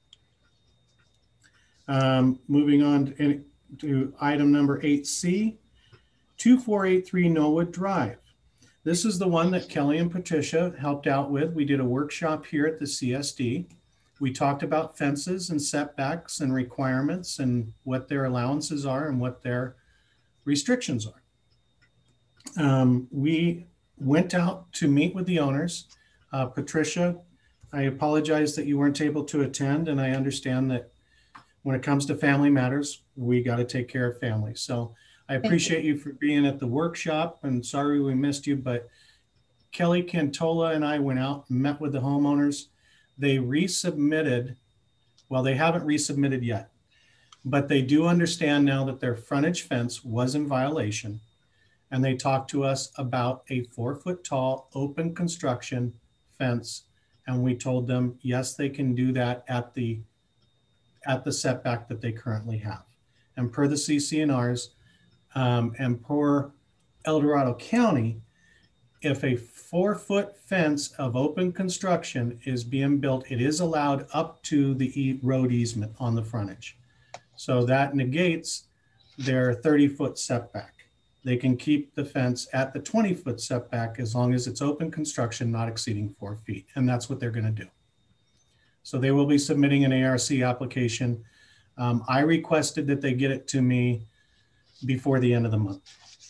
Moving on to item number 8C, 2483 Norwood Drive. This is the one that Kelly and Patricia helped out with. We did a workshop here at the CSD. We talked about fences and setbacks and requirements and what their allowances are and what their restrictions are. We went out to meet with the owners. Patricia, I apologize that you weren't able to attend, and I understand that when it comes to family matters, we got to take care of families. So I appreciate you for being at the workshop, and sorry we missed you, but Kelly Cantola and I went out and met with the homeowners. They resubmitted, well, they haven't resubmitted yet, but they do understand now that their frontage fence was in violation. And they talked to us about a 4-foot tall open construction fence. And we told them, yes, they can do that at the setback that they currently have. And per the CCNRs and per El Dorado County, if a 4-foot fence of open construction is being built, it is allowed up to the road easement on the frontage. So that negates their 30-foot setback. They can keep the fence at the 20-foot setback as long as it's open construction, not exceeding 4 feet. And that's what they're going to do. So they will be submitting an ARC application. I requested that they get it to me before the end of the month.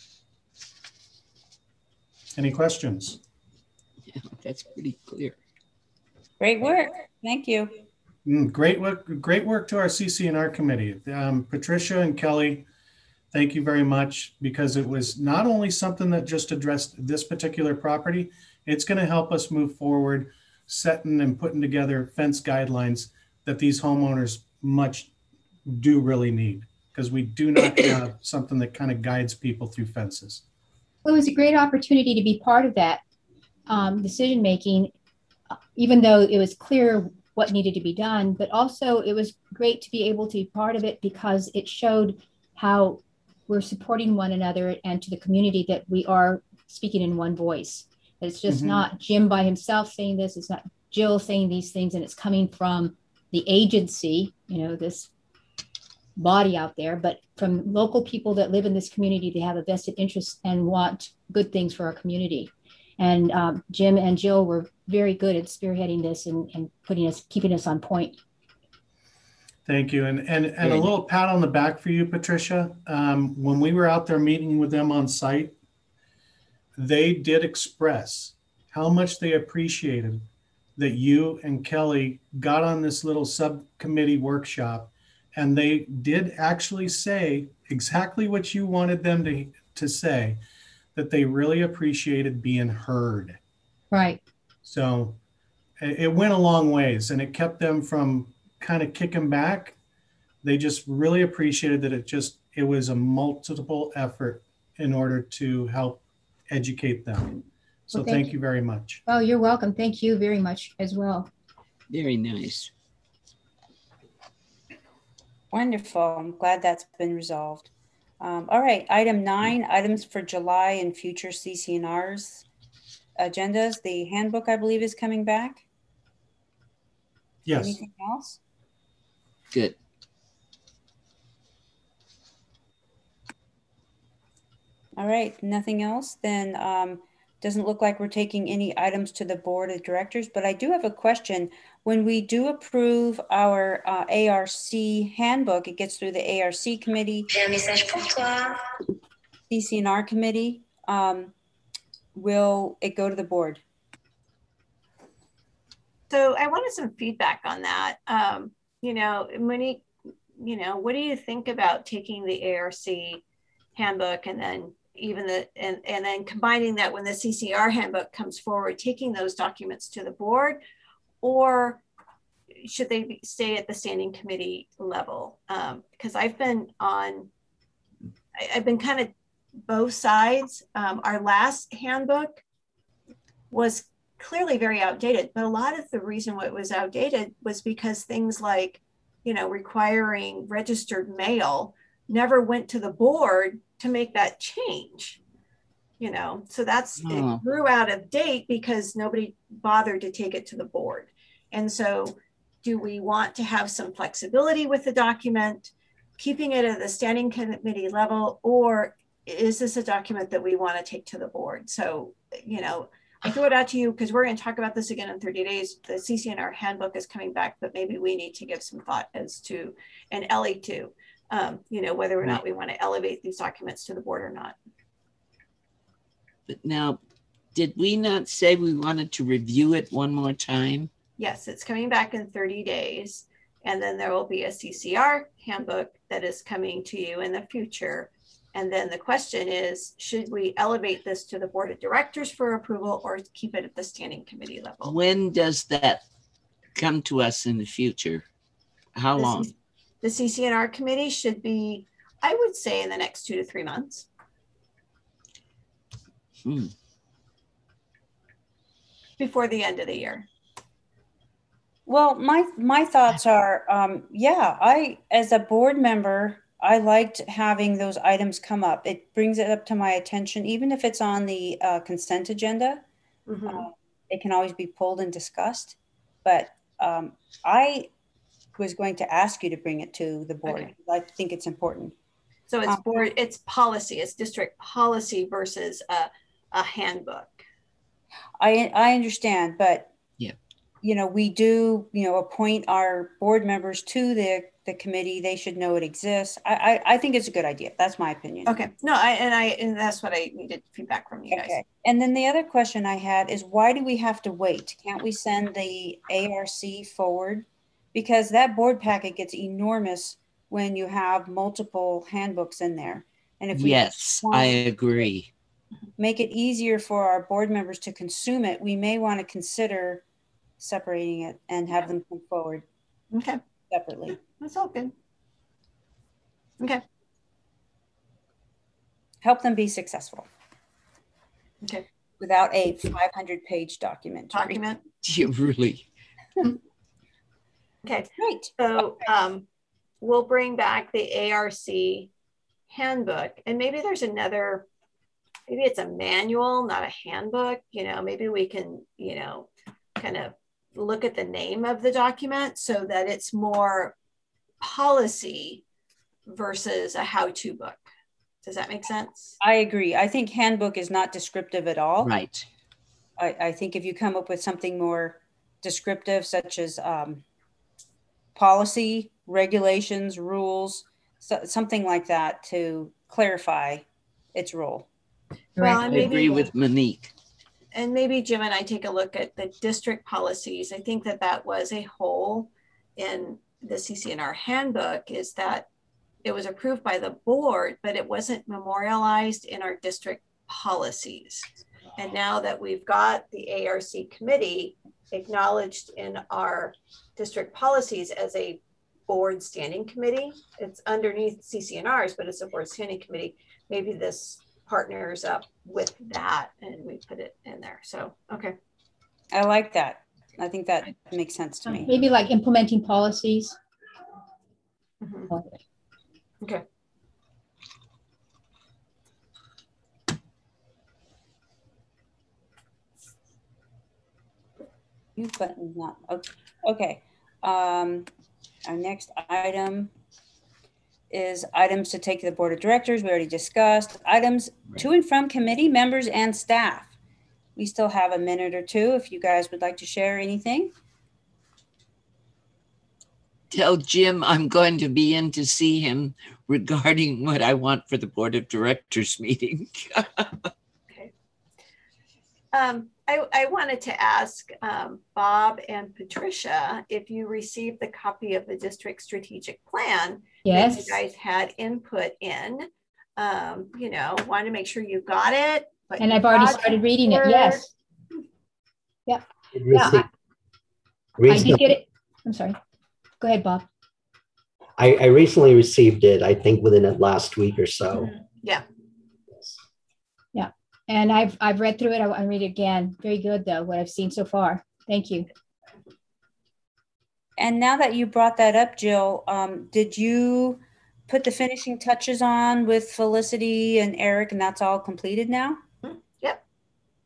Any questions? Yeah, that's pretty clear. Great work. Thank you. Great work to our CCNR committee. Patricia and Kelly, thank you very much, because it was not only something that just addressed this particular property, it's going to help us move forward, setting and putting together fence guidelines that these homeowners much do really need, because we do not have something that kind of guides people through fences. Well, it was a great opportunity to be part of that decision-making, even though it was clear what needed to be done, but also it was great to be able to be part of it because it showed how we're supporting one another and to the community that we are speaking in one voice. That it's just not Jim by himself saying this, it's not Jill saying these things, and it's coming from the agency, this body out there, but from local people that live in this community. They have a vested interest and want good things for our community. And Jim and Jill were very good at spearheading this and keeping us on point. Thank you. And a little pat on the back for you, Patricia. When we were out there meeting with them on site, they did express how much they appreciated that you and Kelly got on this little subcommittee workshop. And they did actually say exactly what you wanted them to say, that they really appreciated being heard. Right. So it went a long ways, and it kept them from kind of kicking back. They just really appreciated that it was a multiple effort in order to help educate them. So well, thank you very much. Oh, you're welcome. Thank you very much as well. Very nice. Wonderful. I'm glad that's been resolved. All right. Item 9, items for July and future CCNRs agendas. The handbook, I believe, is coming back. Yes. Anything else? Good. All right. Nothing else. Then doesn't look like we're taking any items to the board of directors, but I do have a question. When we do approve our ARC handbook, it gets through the ARC committee, CCNR committee, will it go to the board? So I wanted some feedback on that. Monique, what do you think about taking the ARC handbook and then and then combining that when the CCR handbook comes forward, taking those documents to the board, or should they stay at the standing committee level? Because I've been kind of both sides. Our last handbook was clearly very outdated, but a lot of the reason why it was outdated was because things like, requiring registered mail never went to the board to make that change. So that's, Oh. it grew out of date because nobody bothered to take it to the board. And so do we want to have some flexibility with the document, keeping it at the standing committee level, or is this a document that we want to take to the board? So, I throw it out to you because we're going to talk about this again in 30 days. The CCNR handbook is coming back, but maybe we need to give some thought as to, and Ellie too, whether or not we want to elevate these documents to the board or not. But now, did we not say we wanted to review it one more time? Yes, it's coming back in 30 days. And then there will be a CCR handbook that is coming to you in the future. And then the question is, should we elevate this to the board of directors for approval or keep it at the standing committee level? When does that come to us in the future? How long? The CCNR committee should be, I would say, in the next 2 to 3 months. Before the end of the year. Well, my thoughts are, as a board member, I liked having those items come up. It brings it up to my attention, even if it's on the consent agenda. It can always be pulled and discussed. But I was going to ask you to bring it to the board. Okay. I think it's important. So it's board, it's policy, it's district policy versus a handbook. I understand, but yeah, we do, appoint our board members to the committee. They should know it exists. I think it's a good idea. That's my opinion. Okay. No, and that's what I needed feedback from you guys. Okay. And then the other question I had is, why do we have to wait? Can't we send the ARC forward? Because that board packet gets enormous when you have multiple handbooks in there. And if we I agree. make it easier for our board members to consume it, we may want to consider separating it and have them come forward separately. That's all good. Okay. Help them be successful. Okay. Without a 500-page document. Yeah, really. Okay. Great. So we'll bring back the ARC handbook, and maybe there's another, maybe it's a manual, not a handbook. Maybe we can, kind of look at the name of the document so that it's more policy versus a how-to book. Does that make sense? I agree. I think handbook is not descriptive at all. Right. I think if you come up with something more descriptive, such as policy, regulations, rules, something like that to clarify its role. Well, I and agree with Monique. And maybe Jim and I take a look at the district policies. I think that was a hole in the CCNR handbook, is that it was approved by the board, but it wasn't memorialized in our district policies. And now that we've got the ARC committee acknowledged in our district policies as a board standing committee, it's underneath CCNRs, but it's a board standing committee. Maybe this partners up with that and we put it in there. So, okay. I like that. I think that makes sense to me. Maybe like implementing policies. Okay. You button not okay. Our next item is items to take to the board of directors. We already discussed items to and from committee members and staff. We still have a minute or two if you guys would like to share anything. Tell Jim I'm going to be in to see him regarding what I want for the board of directors meeting. Okay. I wanted to ask Bob and Patricia if you received the copy of the district strategic plan. Yes. That you guys had input in. Want to make sure you got it. And I've already started reading it. Yes. Yep. Yeah, I did get it. I'm sorry. Go ahead, Bob. I recently received it, I think within the last week or so. Yeah. Yeah. And I've read through it. I want to read it again. Very good, though, what I've seen so far. Thank you. And now that you brought that up, Jill, did you put the finishing touches on with Felicity and Eric, and that's all completed now?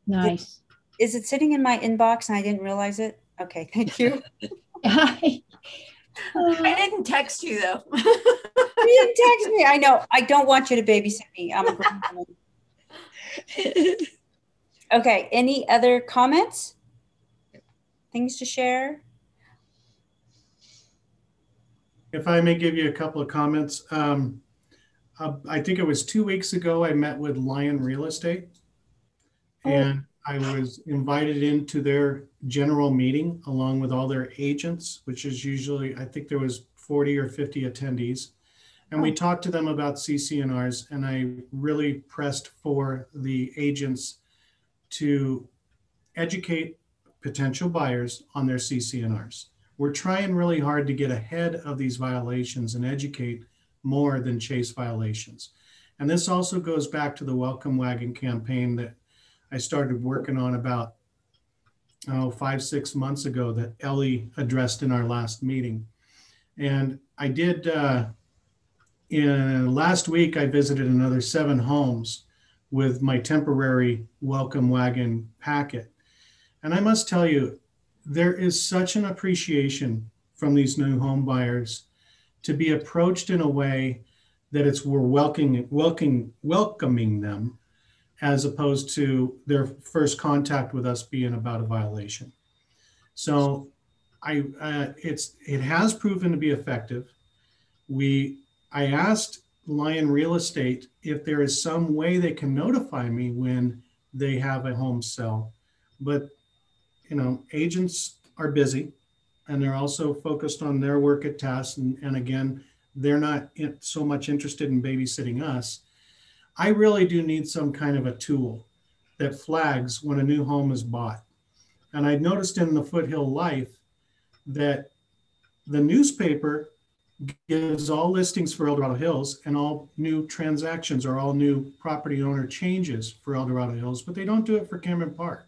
Nice. Is it sitting in my inbox and I didn't realize it? Okay, thank you. I didn't text you though. You didn't text me. I know. I don't want you to babysit me. I'm a grown woman. Okay, any other comments? Things to share? If I may give you a couple of comments, I think it was 2 weeks ago, I met with Lion Real Estate, and I was invited into their general meeting along with all their agents, which is usually, I think there was 40 or 50 attendees. And we talked to them about CC&Rs, and I really pressed for the agents to educate potential buyers on their CC&Rs. We're trying really hard to get ahead of these violations and educate more than chase violations. And this also goes back to the Welcome Wagon campaign that I started working on about 5-6 months ago that Ellie addressed in our last meeting. And I did, last week, I visited another 7 homes with my temporary Welcome Wagon packet. And I must tell you, there is such an appreciation from these new home buyers to be approached in a way that we're welcoming them, as opposed to their first contact with us being about a violation. So it has proven to be effective. I asked Lion Real Estate if there is some way they can notify me when they have a home sell, but agents are busy and they're also focused on their work at tasks. And again, they're not so much interested in babysitting us. I really do need some kind of a tool that flags when a new home is bought. And I noticed in the Foothill Life that the newspaper gives all listings for El Dorado Hills and all new transactions or all new property owner changes for El Dorado Hills, but they don't do it for Cameron Park.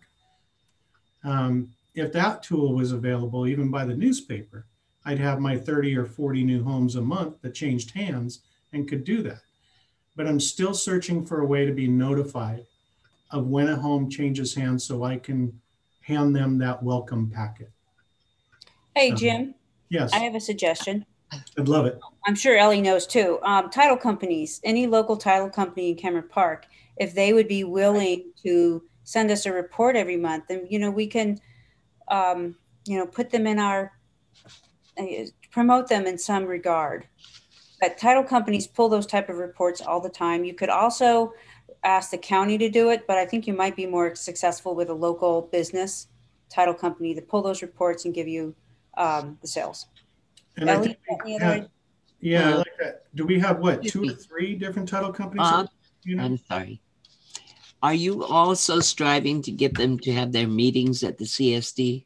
If that tool was available, even by the newspaper, I'd have my 30 or 40 new homes a month that changed hands and could do that. But I'm still searching for a way to be notified of when a home changes hands so I can hand them that welcome packet. Hey, Jim. Yes. I have a suggestion. I'd love it. I'm sure Ellie knows too. Title companies, any local title company in Cameron Park, if they would be willing to send us a report every month, then we can put them in our promote them in some regard. But title companies pull those type of reports all the time. You could also ask the county to do it, but I think you might be more successful with a local business title company to pull those reports and give you the sales. And Ellie, I like that. Do we have 2 or 3 different title companies? I'm sorry. Are you also striving to get them to have their meetings at the CSD?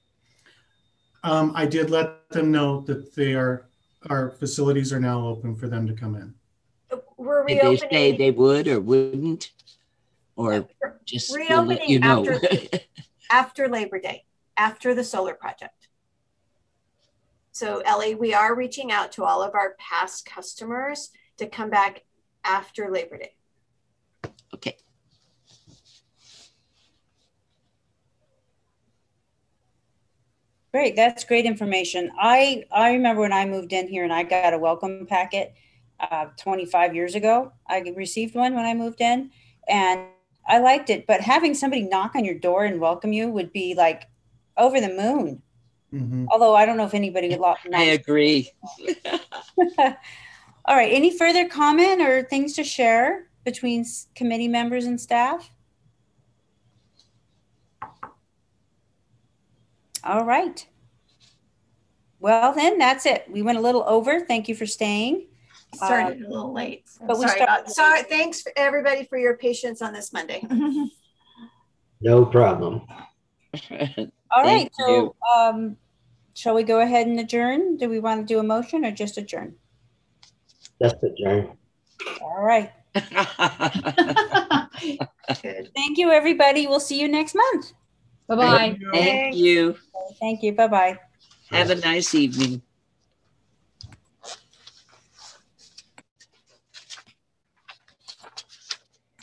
I did let them know that our facilities are now open for them to come in. We're Did they say they would or wouldn't? Or just reopening after Labor Day, after the solar project. So Ellie, we are reaching out to all of our past customers to come back after Labor Day. Okay. Great, that's great information. I remember when I moved in here and I got a welcome packet 25 years ago. I received one when I moved in and I liked it, but having somebody knock on your door and welcome you would be like over the moon. Mm-hmm. Although I don't know if anybody would I agree. All right, any further comment or things to share between committee members and staff? All right. Well, then that's it. We went a little over. Thank you for staying. Started a little late. But sorry. Thanks for everybody for your patience on this Monday. No problem. All right. So shall we go ahead and adjourn? Do we want to do a motion or just adjourn? Just adjourn. All right. Good. Thank you, everybody. We'll see you next month. Bye-bye. Thank you. Thank you. Bye-bye. Have a nice evening.